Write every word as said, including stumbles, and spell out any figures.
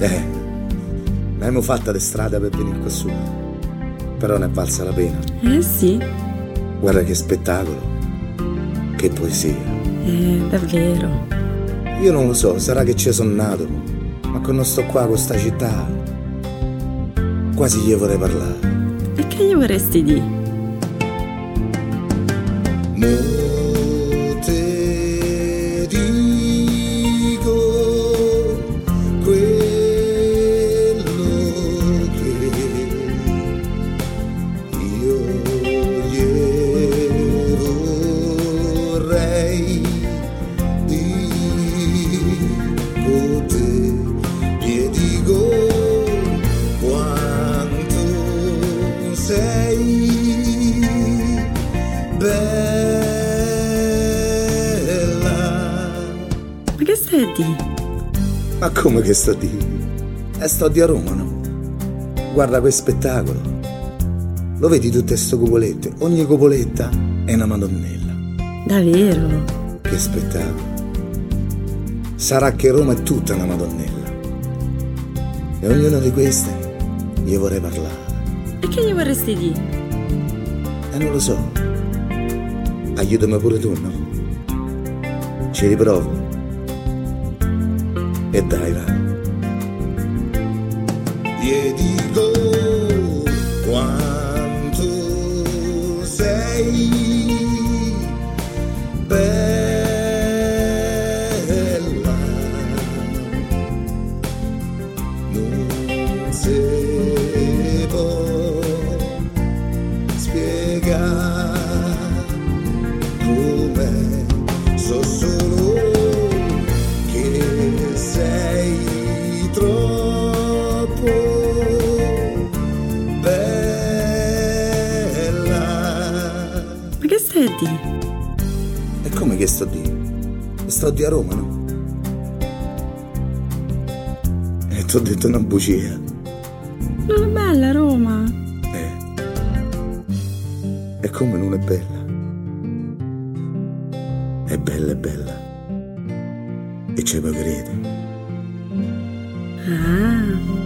Eh, l'abbiamo fatta di strada per venire qua su, però ne è valsa la pena. Eh sì. Guarda che spettacolo, che poesia. Eh, davvero. Io non lo so, sarà che ci sono nato, ma quando sto qua con sta città, quasi gli vorrei parlare. E che gli vorresti dire? Mo te dico quello che io gli vorrei dico te, gli dico quanto sei bella. Ma che stai a dire? Ma come che sto a dire? E sto di a Roma, no? Guarda quel spettacolo. Lo vedi tutte queste cupolette? Ogni cupoletta è una madonnella. Davvero? Che spettacolo. Sarà che Roma è tutta una madonnella. E ognuna di queste gli vorrei parlare. E che gli vorresti dire? E non lo so. Aiutami pure tu, no? Ci riprovo. E dai, va. Gli dico quanto sei bella, non si può spiegare com'è, so solo che sei troppo bella. Ma che stai a dire? E come che sto a dire? Sto di a Roma, no? E ti ho detto una bugia. Non è bella Roma? Eh. E come non è bella? È bella, è bella. E ce lo credi? Ah.